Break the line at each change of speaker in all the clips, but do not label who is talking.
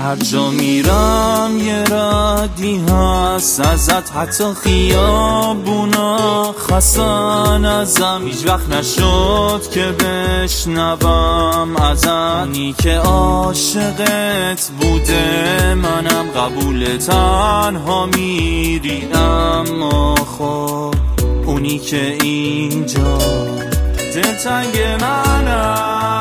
هر جا میرم یه ردی هست ازت، حتی خیابونا خستن ازم. هیچ وقت نشد که بشنوم ازت، اونی که عاشقت بوده منم قبول تنها میری، اما خب اونی که اینجا دلتنگ منم.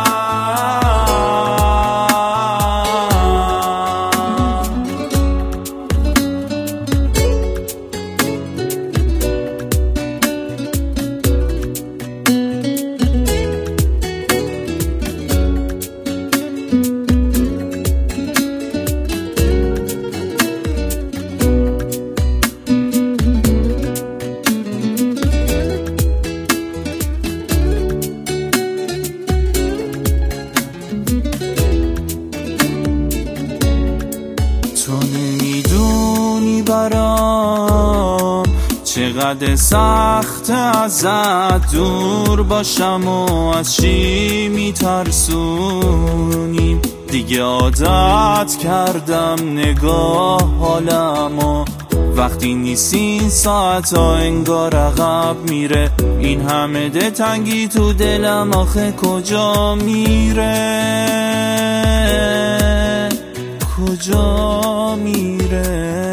تو نمیدونی برام چقدر سخت ازت دور باشم و از چی میترسونیم. دیگه عادت کردم نگاه حالم و وقتی نیستی این ساعتا انگار عقب میره. این همه دلتنگی تو دلم آخه کجا میره، کجا میره؟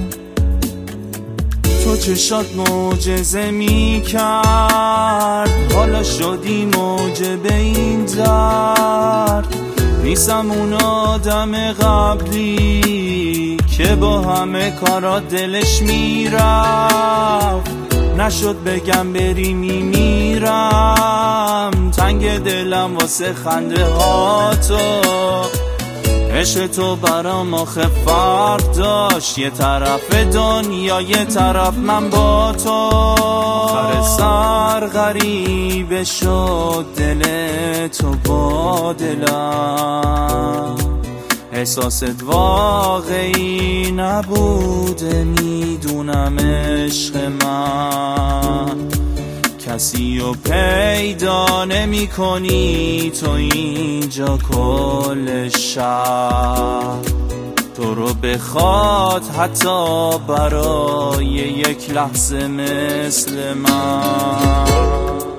تو چشات معجزه میکرد، حالا شدی موجب این درد. نیستم اون آدم قبلی که با همه کارات دلش میرفت، نشد بگم بری میمیرم. تنگ دلم واسه خنده ها تو، عشق تو برام آخه فرق داشت، یه طرف دنیا یه طرف من با تو. آخر سر غریبه شد دل تو با دلم، احساست واقعی نبوده میدونم عشق من. کسی رو پیدا نمی کنی تو اینجا کل شهر، تو رو بخواد حتی برای یک لحظه مثل من.